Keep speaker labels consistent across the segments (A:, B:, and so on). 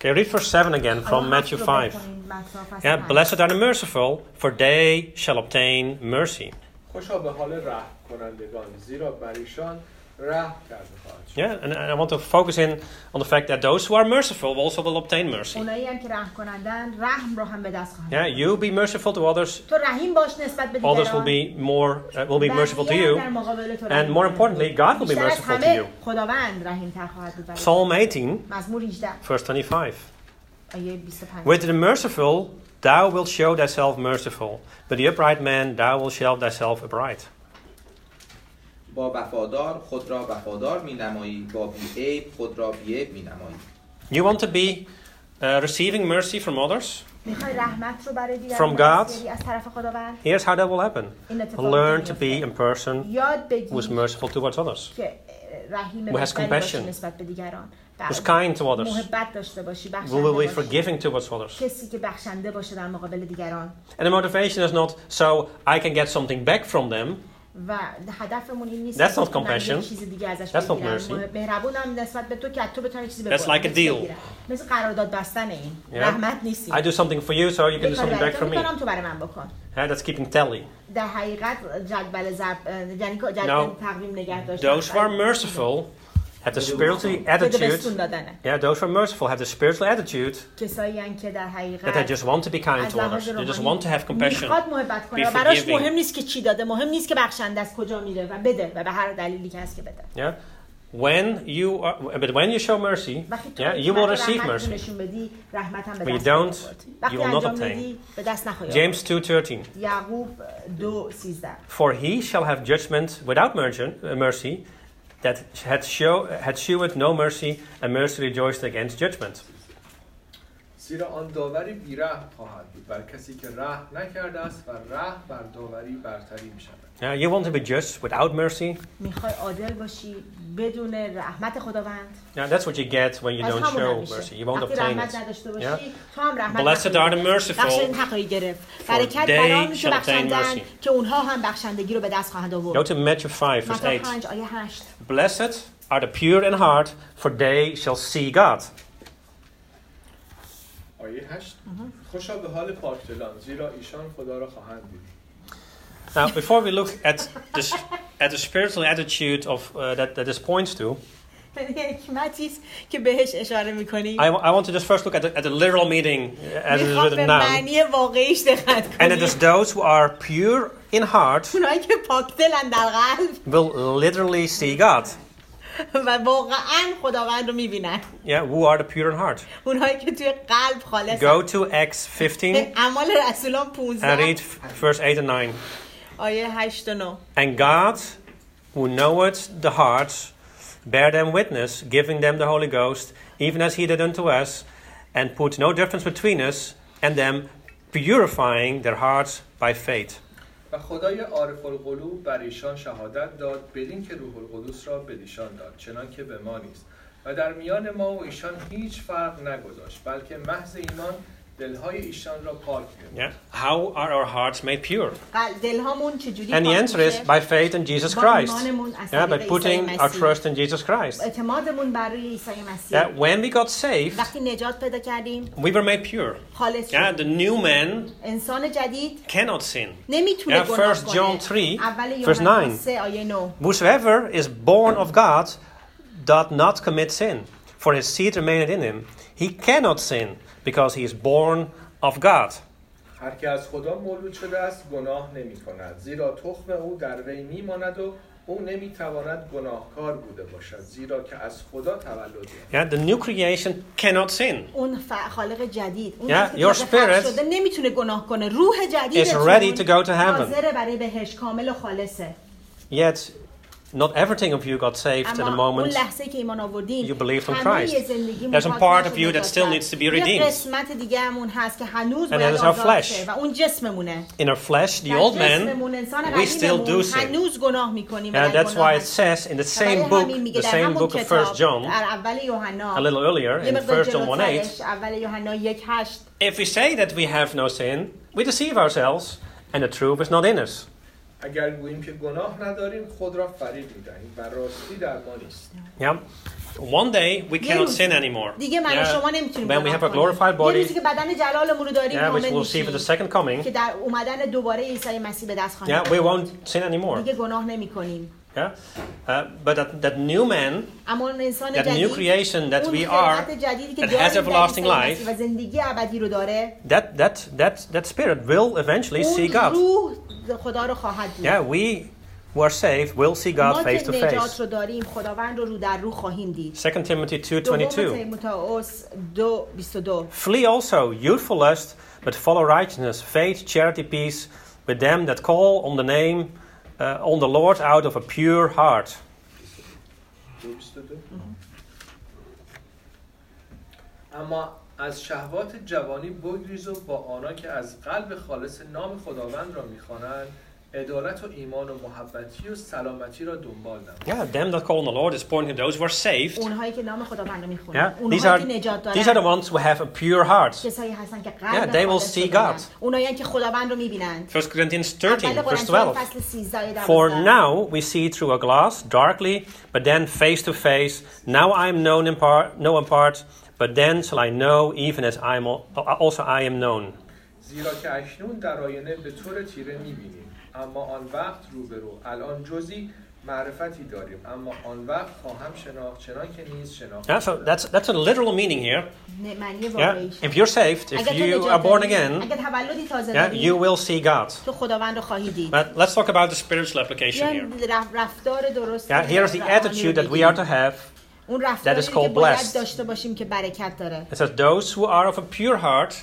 A: Okay, read verse 7 again from Matthew 5. Yeah, blessed are the merciful, for they shall obtain mercy.
B: خوشا به حال رحم کنندگان زیرا بر ایشان رحم کرده خواهد شد.
A: Yeah, and I want to focus in on the fact that those who are merciful also will obtain mercy.
C: اونایی هم که رحم کنندن رحم رو هم به دست خواهند.
A: Yeah, you be merciful to others.
C: تو رحیم باش نسبت به دیگران.
A: Others will be merciful to you. And more importantly, God will be merciful to you.
C: خداوند رحیم‌تر خواهد بود.
A: Psalm 18,
C: مزمور 18
A: verse 25.
C: آیه 25.
A: With the merciful, thou wilt show thyself merciful. But the upright man, thou wilt show thyself upright.
D: با وفادار خود را وفادار می‌نمایی، با بی‌عیب خود را بی‌عیب می‌نمایی.
A: You want to be receiving mercy from others?
C: میخوای رحمت رو برای دیگران
A: From God?
C: از طرف خداوند؟
A: Here's how that will happen.
C: این اتفاق
A: Learn to be a person
C: یاد
A: who is
C: بگیر
A: merciful towards others.
C: که رحیم
A: Who has
C: باشی
A: compassion.
C: نسبت به دیگران.
A: Who's kind to others.
C: محبت داشته باشی،
A: Who
C: بخشنده
A: will be
C: باشی.
A: forgiving towards others.
C: کسی که بخشنده باشه در مقابل دیگران.
A: And the motivation is not so I can get something back from them.
C: و هدفمون این نیست
A: That's
C: که
A: not
C: من
A: compassion.
C: یه چیز دیگه ازش
A: That's not
C: بگیرم.
A: mercy.
C: مهربونم نسبت به تو که تو بتونی چیزی
A: That's like a deal.
C: مثل قرارداد بستن این.
A: Yeah.
C: رحمت نیست.
A: I do something for you so you can do something back from me.
C: تو برای من بکن.
A: That's keeping tally.
C: در حقیقت جدول ضرب یعنی جدول تقویم نگه داشتن.
A: Those who are merciful have the spiritual attitude. Yeah, those who are merciful have the spiritual attitude
C: کسایی که در حقیقت
A: that they just want to be kind to others. They just want to have compassion.
C: میخواد محبت کنه و براش مهم نیست که چی داده، مهم نیست که بخشنده است کجا میره و بده و به هر دلیلی که هست که بده.
A: Yeah. But when you show mercy, yeah, you will receive mercy. But you don't, you will not obtain. James 2:13. For he shall have judgment without mercy, that had shewed no mercy, and mercy rejoiced against judgment.
B: زیرا آن داوری بی‌رحم خواهد بود بر کسی که رحم نکرده است و رحم بر داوری برتری می‌شود.
A: Yeah, you want to be just without mercy?
C: میخوای عادل باشی بدون رحمت خداوند.
A: Yeah, that's what you get when you don't show mercy. You won't obtain it. Yeah? Blessed are the merciful, for they shall obtain mercy.
C: که اونها هم بخشندگی رو به دست خواهند آورد.
A: Go to Matthew 5, verse 8.
C: 5 آیه 8.
A: Blessed are the pure in heart, for they shall see God.
B: آیه 8. خوشا به حال پاکدلان زیرا ایشان خدا را خواهند دید.
A: Now, before we look at the spiritual attitude of that this points to,
C: که بهش اشاره می‌کنی.
A: I want to just first look at the literal meaning as it is written down.
C: معنی واقعیش دقت کنی.
A: And it is those who are pure in heart
C: اونایی که پاکدلن در قلب
A: will literally see God.
C: و واقعاً خداوند رو می‌بینن.
A: Yeah, who are the pure in heart?
C: اونایی که توی قلب خالصن.
A: Go to Acts 15
C: اعمال رسولان 15
A: and read verse 8 and 9.
C: آیه 8 و 9.
A: And God, who knoweth the hearts, bear them witness, giving them the Holy Ghost, even as he did unto us, and put no difference between us and them, purifying their hearts by faith.
B: و خدای عارف القلوب بر ایشان شهادت داد بدین که روح القدس را بدیشان داد چنان که به ما نیست و در میان ما و ایشان هیچ فرق نگذاشت بلکه محض ایمان دلهای ایشان را پاک کرد.
A: Yeah. How are our hearts made pure?
C: دلهامون چجوری
A: And the answer is by faith in Jesus Christ. Yeah, by putting our trust in Jesus Christ.
C: اعتمادمون بر روی عیسی مسیح.
A: Yeah, when we got saved,
C: وقتی نجات پیدا کردیم
A: we were made pure.
C: خالص شد.
A: Yeah, the new man
C: انسان جدید
A: cannot sin.
C: نمیتونه گناه کنه.
A: 1 John 3
C: verse
A: 9.
C: 3 آیه 9.
A: Whosoever is born of God doth not commit sin, for his seed remaineth in him. He cannot sin because he is born of God.
B: هر که از خدا مولود شده است گناه نمی کند زیرا تخم او در وی می ماند و او نمی تواند گناهکار بوده باشد زیرا که از خدا تولد یافت.
A: Yeah, the new creation cannot sin.
C: اون خالق جدید اون
A: your spirit
C: شده نمیتونه گناه کنه. روح جدید
A: is ready to go to heaven.
C: حاضر برای بهشت کامل و خالصه.
A: Yet not everything of you got saved at the moment you believed in Christ. There's a part of you that still needs to be redeemed. And that is our flesh. In our flesh, the old man, we still do sin. And that's why it says in the same book of 1 John, a little earlier, in 1 John 1:8, if we say that we have no sin, we deceive ourselves, and the truth is not in us.
B: اگر گوییم که گناه نداریم خود را فریب می‌دهیم و راستی در ما نیست.
A: Yeah. one day we cannot sin anymore.
C: دیگه من و شما نمیتونیم
A: when we have a glorified body,
C: روزی که بدن جلالمون رو داریم
A: which we'll see for the second coming,
C: که در اومدن دوباره عیسی مسیح به دست خواهیم
A: we won't sin anymore.
C: دیگه گناه نمی‌کنیم.
A: But that new man, that new creation that we are, that has everlasting life, that spirit will eventually see God. We who are saved will see God face to face. 2 Timothy 2:22. Flee also youthful lust, but follow righteousness, faith, charity, peace with them that call on the name on the Lord out of a pure heart.
B: اما از شهوات جوانی بگریز و با آنها که از قلب خالص نام خداوند را می‌خوانند عدالت و ایمان و محبتی و سلامتی را دنبال نمایید.
A: Them that call on the Lord is pointing to those who are saved.
C: اونهایی که نام خداوند را می‌خوانند. اونهایی که نجات دارند.
A: These are the ones who have a pure heart.
C: کسایی هستند که قلب
A: they will see God.
C: اونهایی که خداوند رو می‌بینند.
A: 1 Corinthians 13 verse 12. For now we see through a glass darkly, but then face to face. Now I am known in part, but then shall I know even as I am known.
B: زیرا که اکنون در آینه به طور تیره می‌بینیم. اما آن وقت روبرو الان جزئی معرفتی داریم اما آن وقت خواهم شناخت چنان که نیز شناخت.
A: So that's a literal meaning here. If you're saved, if you are born again, you will see God. But let's talk about the spiritual application here. Here's the attitude that we are to have. That is called blessed. It says those who are of a pure heart,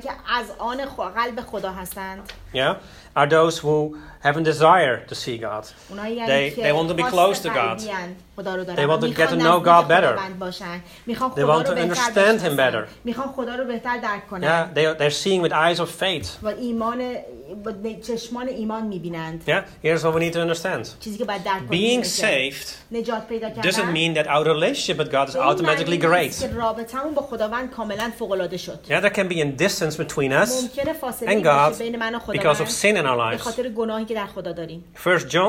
A: are those who have a desire to see God. They want to be close to God. They want to get to know God better. They want to understand Him better. They're seeing with eyes of faith. Here's what we need to understand. Being saved doesn't mean that our relationship with God is automatically great. There can be a distance between us and God because of sin in our lives. 1 John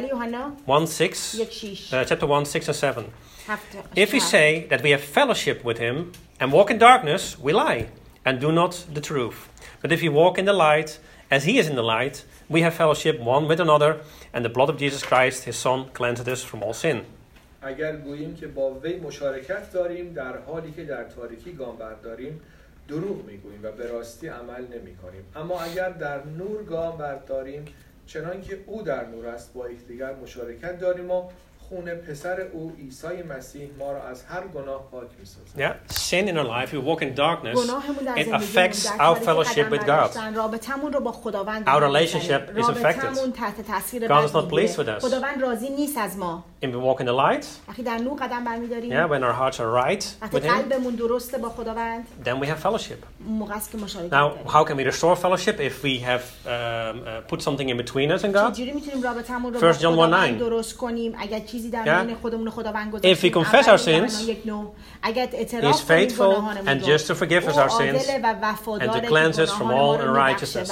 A: 1:6, chapter 1:6 and 7. If we say that we have fellowship with Him and walk in darkness, we lie and do not the truth. But if we walk in the light, as He is in the light, we have fellowship one with another, and the blood of Jesus Christ, His Son, cleanses us from all sin.
B: اگر گوییم که با وی مشارکت داریم در حالی که در تاریکی گام برداریم دروغ میگوییم و به راستی عمل نمی‌کنیم. اما اگر در نور گام برداریم چنان که او در نور است با یکدیگر مشارکت داریم و خون پسر او عیسی مسیح ما را از هر گناه پاک می‌سازد.
A: Sin in our life, we walk in darkness, it affects our fellowship with God. Our relationship is affected. God is not pleased with us. If we walk in the light, when our hearts are right with Him, then we have fellowship. Now, how can we restore fellowship if we have put something in between us and God? 1 John 1:9. If we confess our sins, He is faithful and just to forgive us our sins and to cleanse us from all unrighteousness.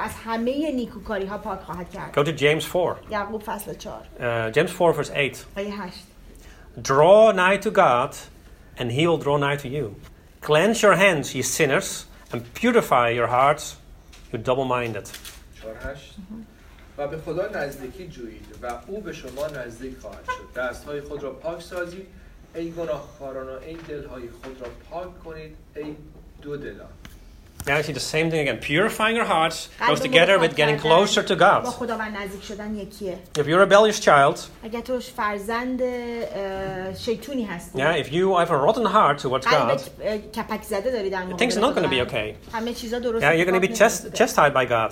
A: Go to James 4. James 4 verse 8. Draw nigh to God and He will draw nigh to you. Cleanse your hands, ye sinners, and purify your hearts, you double-minded.
B: و به خدا نزدیکی جویید و او به شما نزدیک خواهد شد. دستهای خود را پاک سازید ای گناهکاران و ای دلهای خود را پاک کنید ای دو دلان.
A: Now you see the same thing again. Purifying our hearts goes together with getting closer to God. If you're a rebellious child, if you have a rotten heart towards God, things are not going to be okay. You're going to be chastised by God.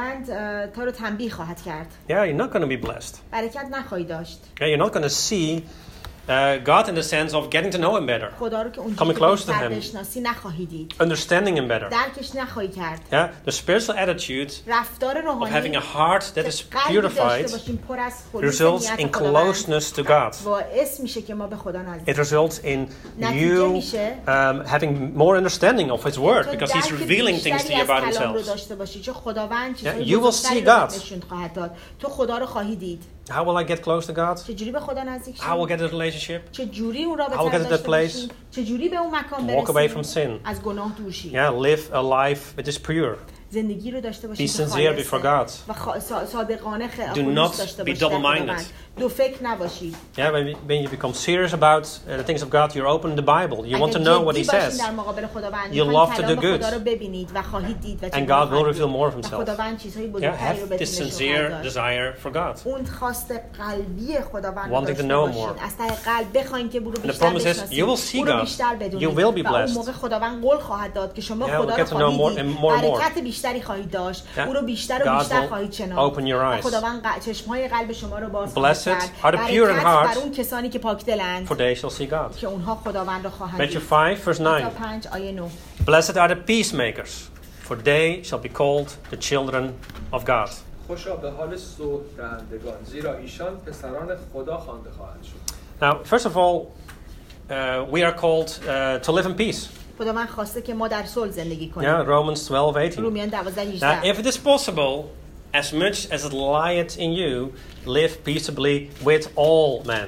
A: You're not going to be blessed. You're not going to see God in the sense of getting to know Him better, coming close to Him, understanding Him better. The spiritual attitude of having a heart that is purified results in closeness to God. It results in you having more understanding of His Word because He's revealing things to you about Himself. You will see God. How will I get close to God?
C: چجوری به خدا نزدیک شم؟
A: How will I get a relationship?
C: چجوری اون رابطه
A: How will I get to that place?
C: چجوری به اون مکان
A: برسیم؟ Walk away from sin.
C: از گناه دور شیم.
A: Yeah, live a life that is pure.
C: زندگی رو داشته باشیم
A: که خالصه
C: before God. و صادقانه
A: خودش داشته باشید. Do not be double-minded.
C: دو فکر نباشید.
A: Yeah, when you become serious about the things of God, you're open the Bible. You want to know what He says. You love to do good. And God will reveal more of Himself. Yeah, have this sincere desire for God. Wanting to know more. And the promise is, you will see God. You will be blessed. Yeah, we'll get to know more and more and more. God will open your eyes. Blessed are the pure in heart, for they shall see God. Matthew 5, verse 9. Blessed are the peacemakers, for they shall be called the children of God. Now, first of all, we are called to live in peace. Yeah, Romans 12:18. Now, if it is possible, as much as it lieth in you, live peaceably with all men.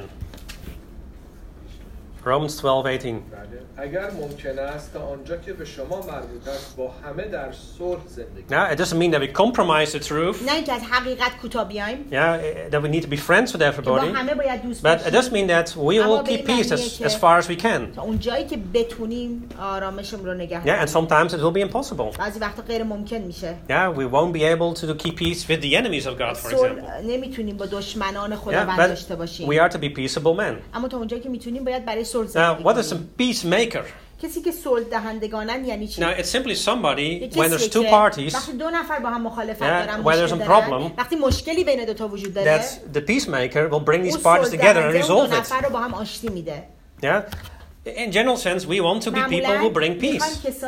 A: Romans 12:18.
B: اگر ممکن است تا آنجا که به شما مربوط است با همه در صلح زندگی.
A: Now, it doesn't mean that we compromise the truth.
C: نه اینکه از حقیقت کوتاه بیایم.
A: Yeah, that we need to be friends with everybody. But it does mean that we will keep peace as far as we can.
C: تا اونجایی که بتونیم آرامشمون رو نگه
A: داریم. Yeah, and sometimes it will be impossible.
C: بعضی وقتا غیر ممکن میشه.
A: Yeah, we won't be able to keep peace with the enemies of God, for example.
C: نمیتونیم با دشمنان خداوند داشته باشیم.
A: We are to be peaceable men.
C: اما تا اونجایی که میتونیم باید برای صلح زندگی
A: کنیم. Now, what is a peacemaker?
C: کسی که صلح دهندگانن یعنی چی؟
A: Now, it's simply somebody when there's two parties.
C: وقتی دو نفر با هم مخالفت دارن،
A: when there's a problem,
C: وقتی مشکلی بین دو تا وجود داره،
A: that the peacemaker will bring these parties together and resolve it.
C: دو نفر رو با هم آشتی میده.
A: Yeah. In general sense, we want to be people who bring peace.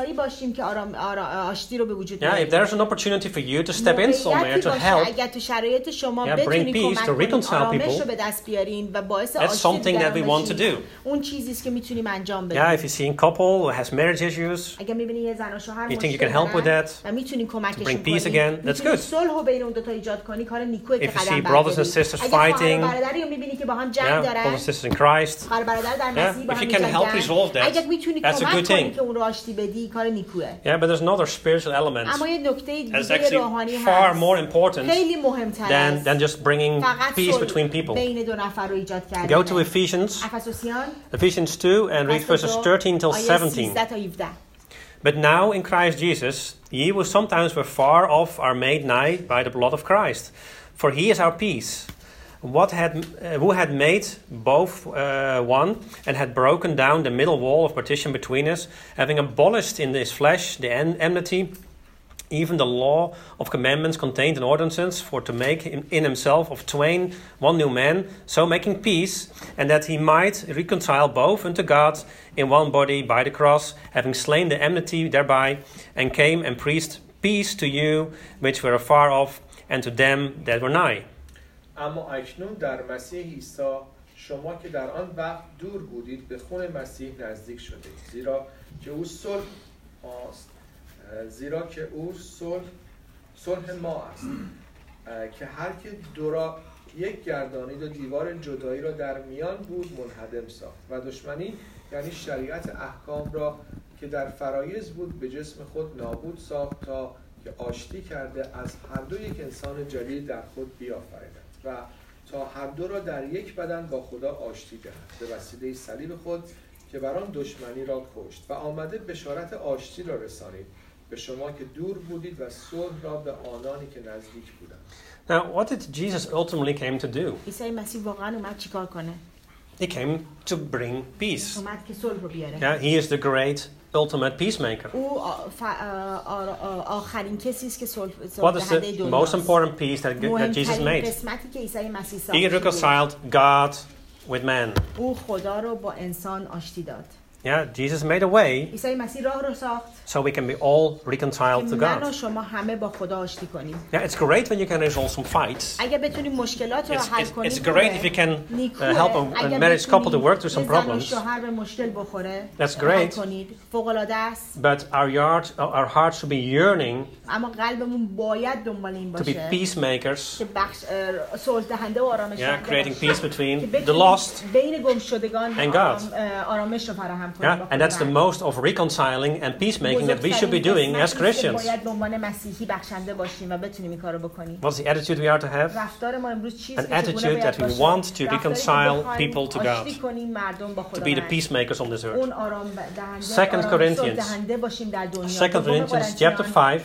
A: Yeah, if there's an opportunity for you to step in somewhere to help, bring peace, to reconcile people, that's something that we want to do. Yeah, if you see a couple who has marriage issues, you think you can help with that, to bring peace again, that's good. If you see brothers and sisters fighting, brothers and sisters in Christ, if you can help resolve that, that's a good thing. Yeah, but there's another spiritual element that's actually far more important than just bringing peace between people. Go to Ephesians 2 and read verses 13 till 17. But now in Christ Jesus, ye who sometimes were far off are made nigh by the blood of Christ. For he is our peace. Who had made both one, and had broken down the middle wall of partition between us, having abolished in his flesh the enmity, even the law of commandments contained in ordinances, for to make in himself of twain one new man, so making peace, and that he might reconcile both unto God in one body by the cross, having slain the enmity thereby, and came and preached peace to you which were afar off, and to them that were nigh.
B: اما اکنون در مسیح عیسی شما که در آن وقت دور بودید به خون مسیح نزدیک شدید، زیرا که او صلح ما است، که هر که دو را یک گردانید و دیوار جدایی را در میان بود منهدم ساخت و دشمنی یعنی شریعت احکام را که در فرایض بود به جسم خود نابود ساخت، تا که آشتی کرده از هر دو یک انسان جدید در خود بیافریند و تا هر دو را در یک بدن با خدا آشتی دهد به وسیله صلیب خود که بر آن دشمنی را کشت و آمده بشارت آشتی را رسانید به شما که دور بودید و صلح را به آنانی که نزدیک بودند.
A: Now, what did Jesus ultimately came to do?
C: عیسی مسیح واقعا اومد چیکار کنه؟
A: He came to bring peace.
C: اومد که صلح رو بیاره.
A: Yeah, he is the great ultimate peacemaker.
C: او آخرین کسی است که صلح
A: What is the most important peace that Jesus made?
C: قسمتی که عیسی مسیح ساخت.
A: He reconciled God with man.
C: او خدا رو با انسان آشتی داد.
A: Yeah, Jesus made a way
C: عیسی مسیح راه رو ساخت
A: so we can be all reconciled to
C: من و
A: God.
C: شما همه با خدا آشتی کنیم.
A: Yeah, it's great when you can resolve some fights.
C: اگه بتونیم مشکلات رو حل کنیم.
A: It's great if you can help a marriage couple to work through some problems.
C: شوهر به مشکل بخوره.
A: That's great.
C: فوق العاده است.
A: But our hearts should be yearning
C: اما قلبمون باید دنبال این باشه.
A: to be peacemakers.
C: که صلح دهنده و آرامش
A: دهنده. Yeah, creating peace between the lost
C: بین گمشدگان
A: and God.
C: آرامش رو فراهم کنیم.
A: Yeah, and that's the most of reconciling and peacemaking that we should be doing as Christians.
C: باید به عنوان مسیحی بخشنده باشیم و بتونیم این کارو بکنیم.
A: What's the attitude we are to have?
C: رفتار ما امروز چیست؟
A: An attitude that we want to reconcile people to God. To be the peacemakers on this earth. 2 Corinthians chapter 5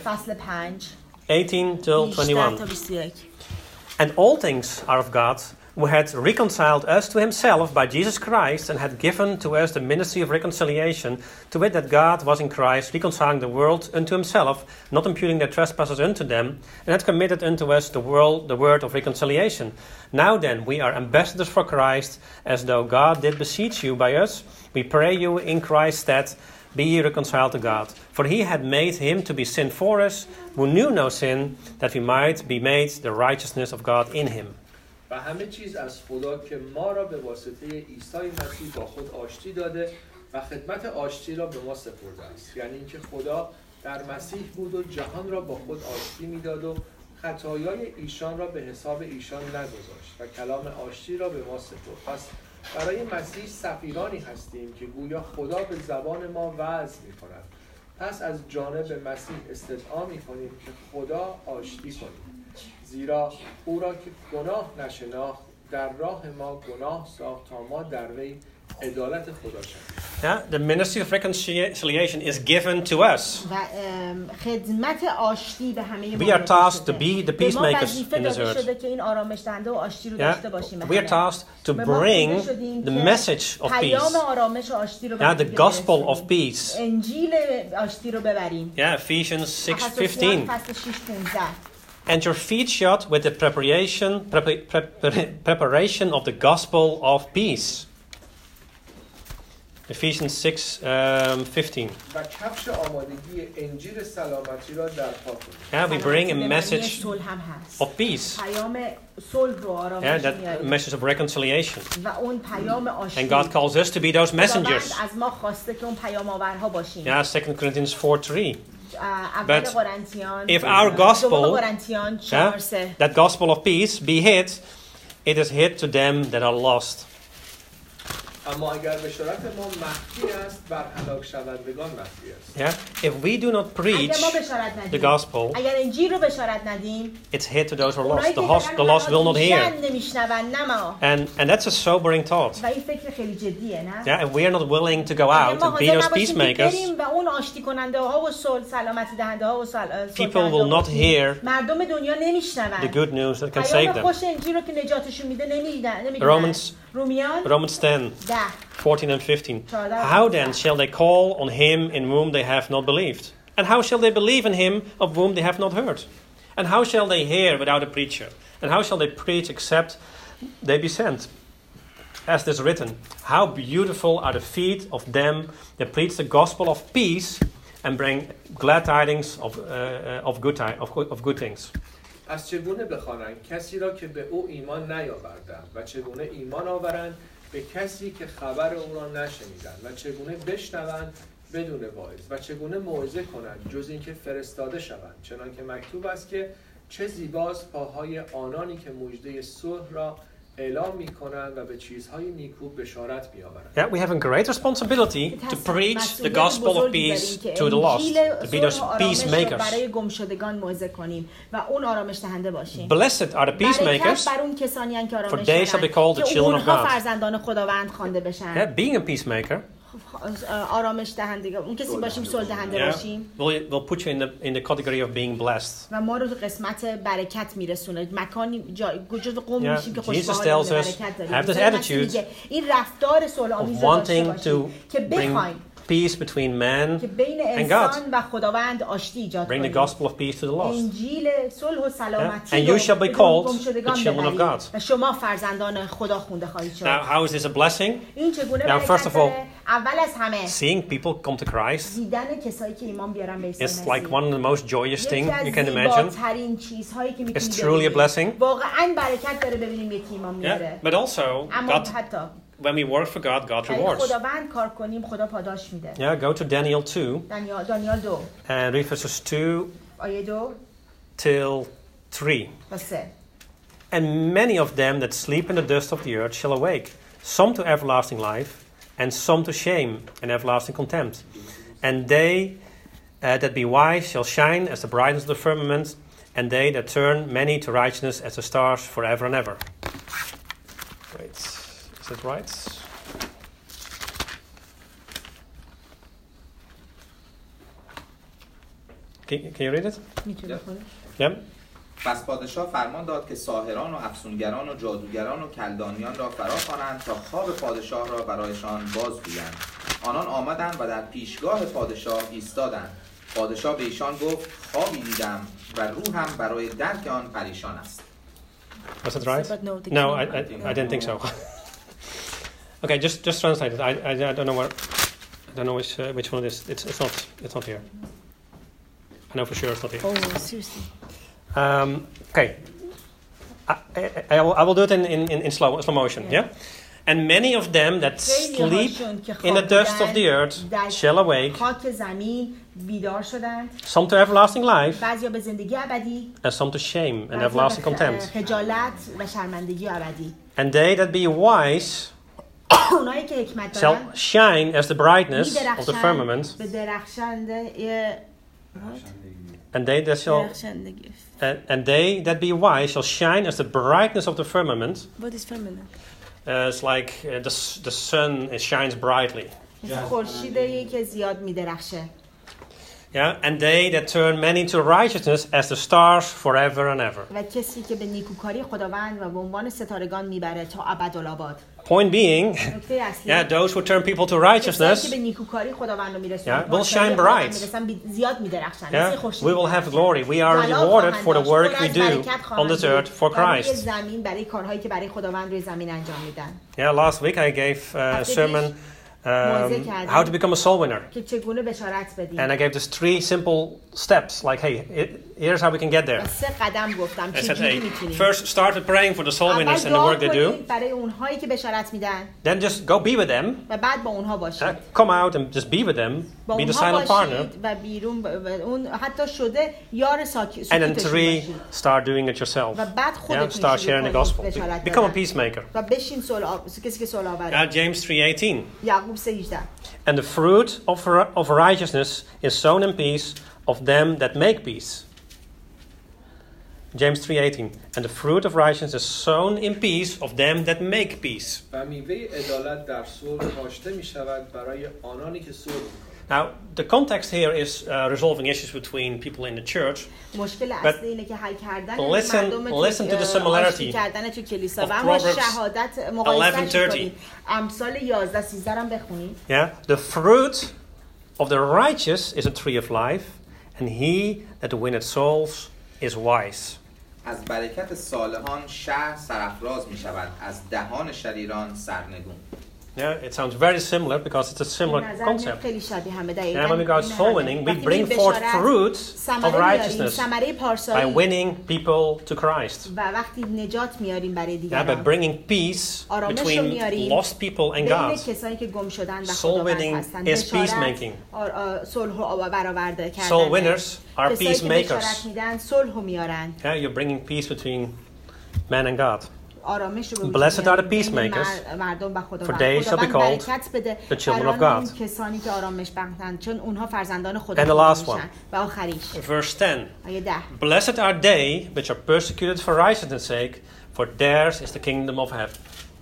A: 18 till 21. And all things are of God, who had reconciled us to himself by Jesus Christ and had given to us the ministry of reconciliation, to wit that God was in Christ reconciling the world unto himself, not imputing their trespasses unto them, and had committed unto us the word of reconciliation. Now then, we are ambassadors for Christ, as though God did beseech you by us. We pray you in Christ's stead, be ye reconciled to God. For he had made him to be sin for us, who knew no sin, that we might be made the righteousness of God in him.
B: و همه چیز از خدا که ما را به واسطه عیسی مسیح با خود آشتی داده و خدمت آشتی را به ما سپرده است. یعنی اینکه خدا در مسیح بود و جهان را با خود آشتی میداد و خطایای ایشان را به حساب ایشان نگذاشت و کلام آشتی را به ما سپرد. پس برای مسیح سفیرانی هستیم که گویا خدا به زبان ما وعظ می‌کند. پس از جانب مسیح استدعا می‌کنیم که خدا آشتی کنیم. زیرا او را که گناه نشناخت در راه ما گناه ساخت تا ما در وی عدالت خدا شویم.
A: Yeah, the ministry of reconciliation is given to us. We are tasked to be the peacemakers in this earth. Yeah, we are tasked to bring the message of peace. Yeah, the gospel of peace. Yeah, Ephesians 6:15. And your feet shod with the preparation of the gospel of peace. Ephesians 6:15. Yeah, we bring a message of peace. Yeah, that message of reconciliation. And God calls us to be those messengers. Yeah, 2 Corinthians 4:3. But if our gospel, that gospel of peace, be hid, it is hid to them that are lost.
B: اما اگر بشارت ما مخفی است بر هلاک شوندگان مخفی است.
A: Yeah, if we do not preach the gospel,
C: اگر انجیل رو بشارت ندیم,
A: it's hid to those who are lost. The lost will not hear. And that's a sobering thought.
C: و این فکر خیلی جدیه نه؟
A: Yeah, if we are not willing to go out and be those peacemakers,
C: و اون آشتی کننده ها و سلامتی دهنده ها و
A: people will not hear
C: مردم دنیا نمیشنون.
A: The good news that can save them.
C: خوش انجیل رو که نجاتشون میده نمیدونن.
A: Romans 10, 14 and 15. How then shall they call on him in whom they have not believed? And how shall they believe in him of whom they have not heard? And how shall they hear without a preacher? And how shall they preach except they be sent? As it is written, how beautiful are the feet of them that preach the gospel of peace and bring glad tidings of good things.
B: از چگونه بخوانند کسی را که به او ایمان نیاوردند و چگونه ایمان آورند به کسی که خبر او را نشنیدند و چگونه بشنوند بدون واعظ و چگونه موعظه کنند جز اینکه فرستاده شوند چنانکه مکتوب است که چه زیباست پاهای آنانی که مژده صلح را اعلام می‌کنند و به چیزهای نیکو بشارت می‌آورند.
A: Yeah, we have a great responsibility to preach the gospel of peace to the lost, to be those peacemakers.
C: برای گمشدگان موعظه کنیم و اون آرامش دهنده باشیم.
A: Blessed are the peacemakers, for they shall be called the children of God.
C: فرزندان خداوند خوانده بشن.
A: Yeah, being a peacemaker,
C: آرامش دهنده اون کسی باشیم صلح دهنده باشیم.
A: We'll put you in the category of being blessed.
C: و ما رو تو قسمت برکت میرسونه. مکانی جز قوم میشیم که
A: خوشحال برکت داریم. Have this attitude
C: این رفتار صلح آمیز داشته باشیم که بخوایم
A: peace between man
C: که بین انسان و خداوند آشتی ایجاد کنیم.
A: Bring the gospel of peace to the lost.
C: انجیل صلح و سلامتی
A: And you shall be called the children of God.
C: و شما فرزندان خدا خوانده خواهید شد.
A: Now, how is this a blessing?
C: این چگونه
A: Now, first of all,
C: اول از همه
A: seeing people come to Christ
C: دیدن کسایی که ایمان بیارن به عیسی
A: is like one of the most joyous things you can imagine. It's truly a blessing.
C: واقعاً برکت داره ببینیم یکی ایمان میاره.
A: But also, God, when we work for God, God rewards.
C: خداوند کار کنیم خدا پاداش میده.
A: Yeah, go to Daniel 2.
C: دانیال 2.
A: And read verses 2
C: آیه 2
A: till 3. And many of them that sleep in the dust of the earth shall awake, some to everlasting life, and some to shame and everlasting contempt. And they that be wise shall shine as the brightness of the firmament, and they that turn many to righteousness as the stars forever and ever. Wait, is that right? Can you read it? Yeah.
D: پس پادشاه فرمان داد که ساحران و افسونگران و جادوگران و کلدانیان را فرا خوانند تا خواب پادشاه را برایشان بازگویند. آنان آمدند و در پیشگاه پادشاه ایستادند. پادشاه به ایشان گفت خوابی دیدم و روحم برای درک آن پریشان است.
A: Was it right? No, I didn't think so. Okay, just translate it. I don't know where. I don't know which one it is. It's not here. I know for sure it's not here.
C: Oh, seriously.
A: Okay. I will do it in slow motion. Yeah. And many of them that sleep in the dust of the earth shall awake. Some to everlasting life, and some to shame and everlasting contempt. And they that be wise shall shine as the brightness of the firmament. And they that be wise shall shine as the brightness of the firmament.
C: What is firmament?
A: It's like the sun shines brightly. Yeah, and they that turn many to righteousness as the stars forever and ever. Point being, yeah, those who turn people to righteousness, yeah, will shine bright. Yeah, we will have glory. We are rewarded for the work we do on this earth for Christ. Yeah, last week I gave a sermon how to become a soul winner. And I gave this 3 simple steps, like, hey, here's how we can get there. I said, hey, first start with praying for the soul winners and the work they do. Then just go be with them. Come out and just be with them. Be the silent partner. And then 3, start doing it yourself. Yeah, start sharing the gospel. Become a peacemaker. James 3:18. And the fruit of righteousness is sown in peace of them that make peace. James 3:18. And the fruit of righteousness is sown in peace of them that make peace. Now, the context here is resolving issues between people in the church. But listen to the similarity of Proverbs 11:30. Yeah, the fruit of the righteous is a tree of life, and he that winneth souls is wise.
D: از برکت صالحان شهر سرافراز می شود، از دهان شریران سرنگون.
A: Yeah, it sounds very similar because it's a similar concept. And when we go soul winning, we bring forth fruit of righteousness by winning people to Christ. Yeah, by bringing peace between lost people and God. Soul winning is peacemaking. Soul winners are peacemakers. Yeah, you're bringing peace between man and God. Blessed are the peacemakers, for they shall be called the children of God. And the last one, verse 10. Blessed are they which are persecuted for righteousness' sake, for theirs is the kingdom of heaven.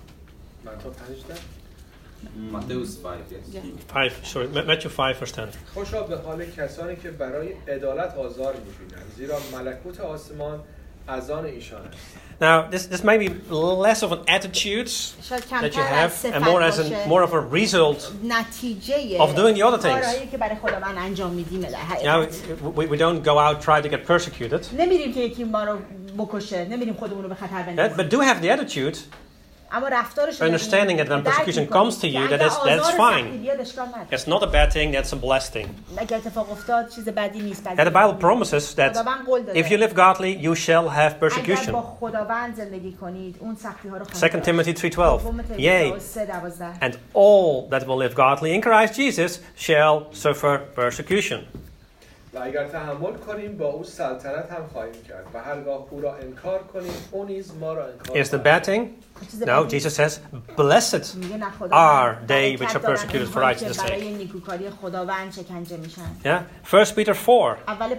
A: Matthew 5, verse 10.
B: خوشا به حال کسانی که برای عدالت آزار می‌بینند، زیرا ملکوت آسمان از آن ایشان است.
A: Now, this may be less of an attitude that you have, and more of a result of doing the other things. Now, we don't go out try to get persecuted. But do have the attitude, understanding that when persecution comes to you, that's fine. It's not a bad thing, that's a blessed thing. And the Bible promises that if you live godly, you shall have persecution. 2 Timothy 3:12. Yea, and all that will live godly in Christ Jesus shall suffer persecution.
B: و اگر تحمل کنیم با او سلطنت هم خواهیم کرد و هرگاه او را انکار کنیم او نیز ما را انکار
A: Is the bad thing? No, Jesus says, blessed are they which are persecuted for righteousness' sake. Yeah, 1 Peter 4,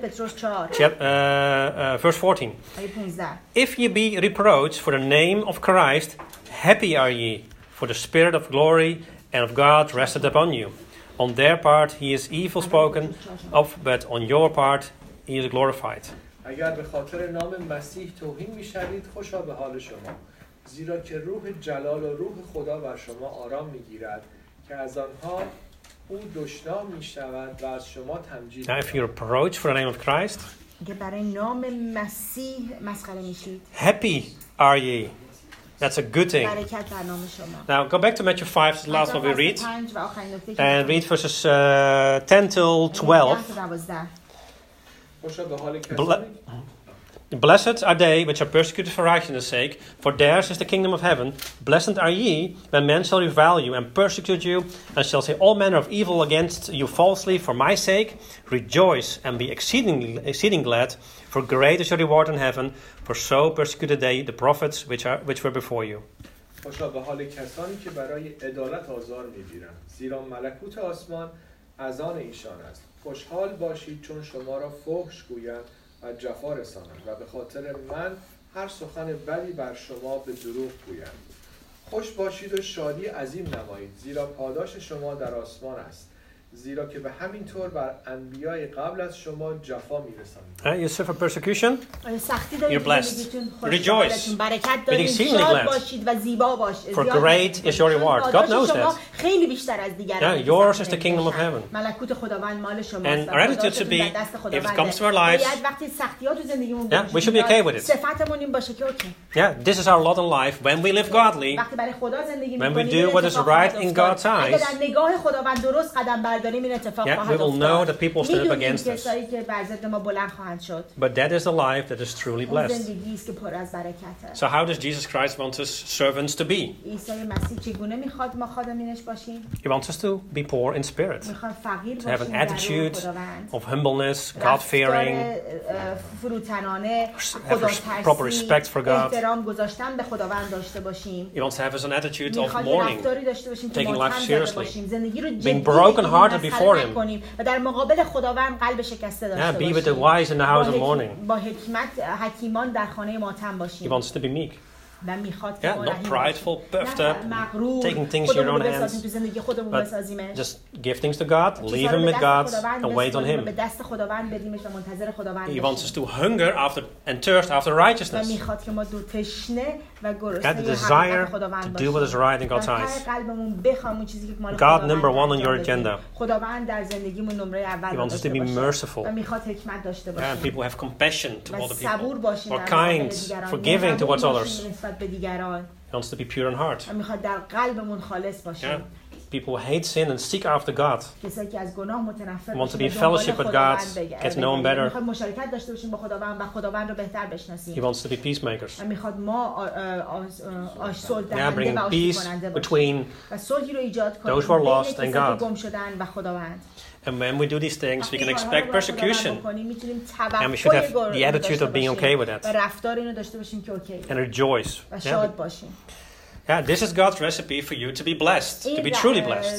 A: verse 14. If ye be reproached for the name of Christ, happy are ye, for the Spirit of glory and of God rested upon you. On their part he is evil spoken of, but on your part he is glorified.
B: اگر به خاطر نام مسیح توهین می‌شوید خوشا به حال شما، زیرا که روح جلال و روح خدا بر شما آرام می‌گیرد که از آنها او دشنام می‌شود و از شما تمجید.
A: Now if you're reproached for the name of Christ,
C: که برای نام مسیح مسخره میشید.
A: Happy are ye. That's a good thing. Now go back to Matthew 5, the last one we read. And read verses 10 till 12. Blessed are they which are persecuted for righteousness' sake, for theirs is the kingdom of heaven. Blessed are ye when men shall revile you and persecute you, and shall say all manner of evil against you falsely for my sake. Rejoice and be exceeding glad, for great is your reward in heaven, for so persecuted they the prophets which were before you.
B: خوشا به حال کسانی که برای عدالت آزار می‌گیرند، زیرا ملکوت آسمان از آن ایشان است. خوشحال باشید چون شما را فحش گویند و جفا رسانند و به خاطر من هر سخن بدی بر شما به دروغ گویند. خوش باشید و شادی عظیم نمایید، زیرا پاداش شما در آسمان است. زیرا که به همین طور بر انبیای قبل از شما جفا می‌رسانید.
A: You suffer persecution. You're blessed. Rejoice. Be exceedingly glad. For great is your reward. God knows that. Yeah, yours is the kingdom of heaven. And our attitude should be, if it comes to our lives, yeah, we should be okay with it. Yeah, this is our lot in life. When we live godly, when we do what is right in God's eyes, yeah, we will know that people stand up against us. But that is the life that is truly blessed. So how does Jesus Christ want his servants to be? He wants us to be poor in spirit, to have an attitude of humbleness, God-fearing, have proper respect for God. He wants to have us an attitude of mourning, taking life seriously, being broken-hearted before him. Yeah, be with the wise in the house of mourning. He wants us to be meek. Yeah, not prideful, puffed up, taking things in your own hands, but just give things to God, leave him with God, and wait on him. He wants us to hunger after and thirst after righteousness. Yeah, the desire to do what is right in God's eyes. God number one on your agenda. He wants us to be merciful. Yeah, people have compassion to other people, or kind, forgiving towards others. He wants to be pure in heart. Yeah. People who hate sin and seek after God. Want to be in fellowship with God, get to know him better. He wants to be peacemakers. Yeah, bringing peace between those who are lost and God. And when we do these things, we can expect persecution. And we should have the attitude of being okay with that. And rejoice. Yeah, this is God's recipe for you to be blessed, to be truly blessed.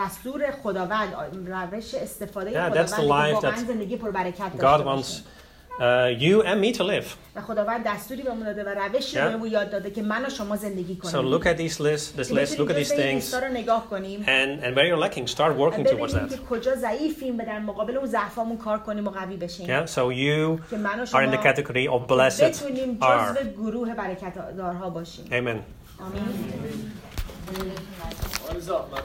A: Yeah, that's the life that God wants you and me to live.
C: و خداوند دستوری بهمون داده و روشی بهمون یاد داده که من و شما زندگی کنیم.
A: So look at this list, look at these things. And where you're lacking, start working towards that.
C: کجا ضعیفیم و در مقابل اون ضعفامون کار کنیم و قوی بشیم.
A: Yeah, so you are in the category of blessed
C: بتونیم جزو گروه برکت‌دارها باشیم.
A: Amen.
C: آمین.